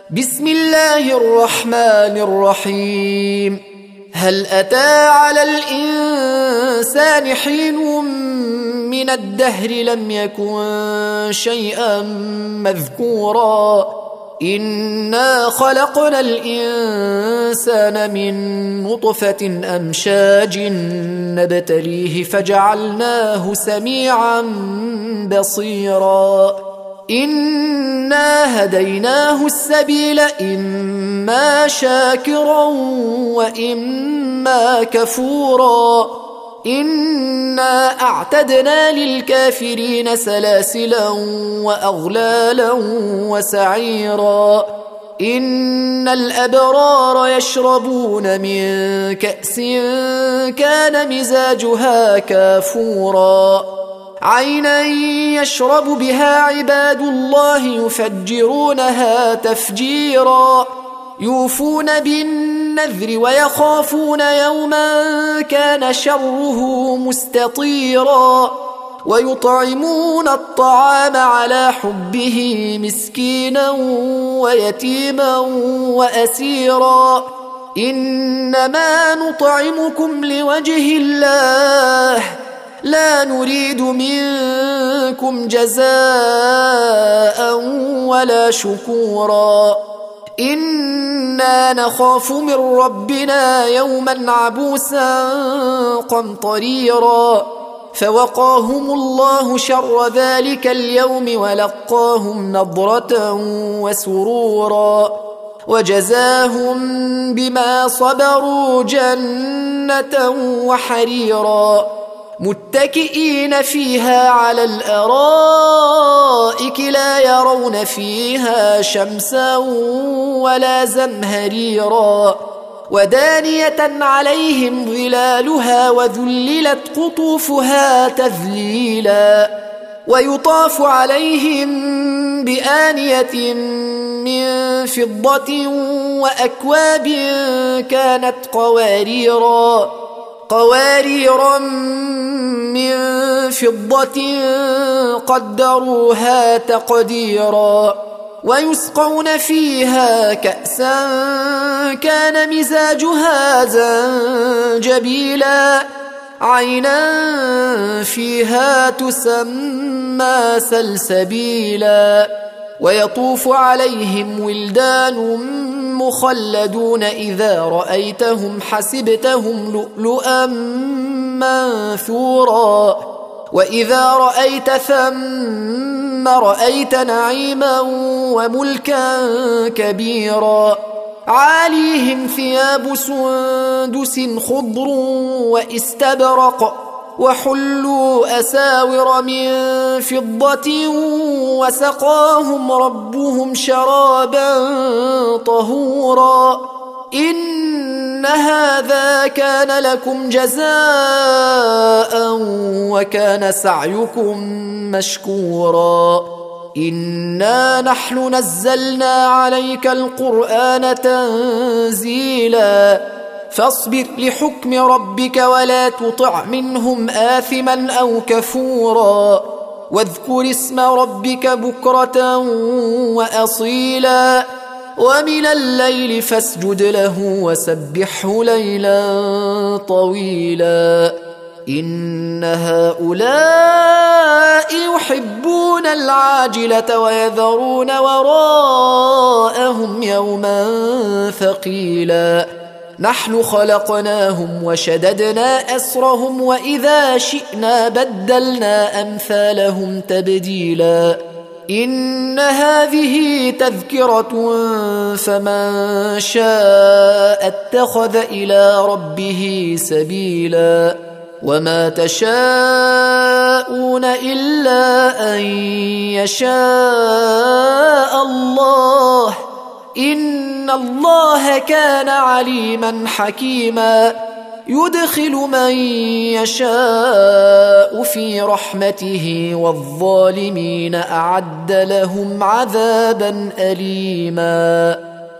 بسم الله الرحمن الرحيم. هل أتى على الإنسان حين من الدهر لم يكن شيئا مذكورا إنا خلقنا الإنسان من نطفة أمشاج نبتليه فجعلناه سميعا بصيرا إنا هديناه السبيل إما شاكرا وإما كفورا إنا أعتدنا للكافرين سلاسلا وأغلالا وسعيرا إن الأبرار يشربون من كأس كان مزاجها كافورا عينا يشرب بها عباد الله يفجرونها تفجيرا يوفون بالنذر ويخافون يوما كان شره مستطيرا ويطعمون الطعام على حبه مسكينا ويتيما وأسيرا إنما نطعمكم لوجه الله لا نريد منكم جزاء ولا شكورا إنا نخاف من ربنا يوما عبوسا قمطريرا فوقاهم الله شر ذلك اليوم ولقاهم نضرة وسرورا وجزاهم بما صبروا جنة وحريرا متكئين فيها على الأرائك لا يرون فيها شمسا ولا زمهريرا ودانية عليهم ظلالها وذللت قطوفها تذليلا ويطاف عليهم بآنية من فضة وأكواب كانت قواريرا من فضة قدروها تقديرا ويسقون فيها كأسا كان مزاجها زنجبيلا عينا فيها تسمى سلسبيلا ويطوف عليهم ولدان مخلدون إذا رأيتهم حسبتهم لؤلؤا منثورا وإذا رأيت ثم رأيت نعيما وملكا كبيرا عاليهم ثياب سندس خضر واستبرق وحلوا أساور من فضة وسقاهم ربهم شرابا طهورا إن هذا كان لكم جزاء وكان سعيكم مشكورا إنا نحن نزلنا عليك القرآن تنزيلا فاصبر لحكم ربك ولا تطع منهم آثما أو كفورا واذكر اسم ربك بكرة وأصيلا ومن الليل فاسجد له وسبحه ليلا طويلا إن هؤلاء يحبون العاجلة ويذرون وراءهم يوما ثقيلا نحن خلقناهم وشددنا أسرهم وإذا شئنا بدلنا أمثالهم تبديلا إن هذه تذكرة فمن شاء اتخذ إلى ربه سبيلا وما تشاءون إلا أن يشاء الله إن الله كان عليما حكيما يدخل من يشاء في رحمته والظالمين أعد لهم عذابا أليما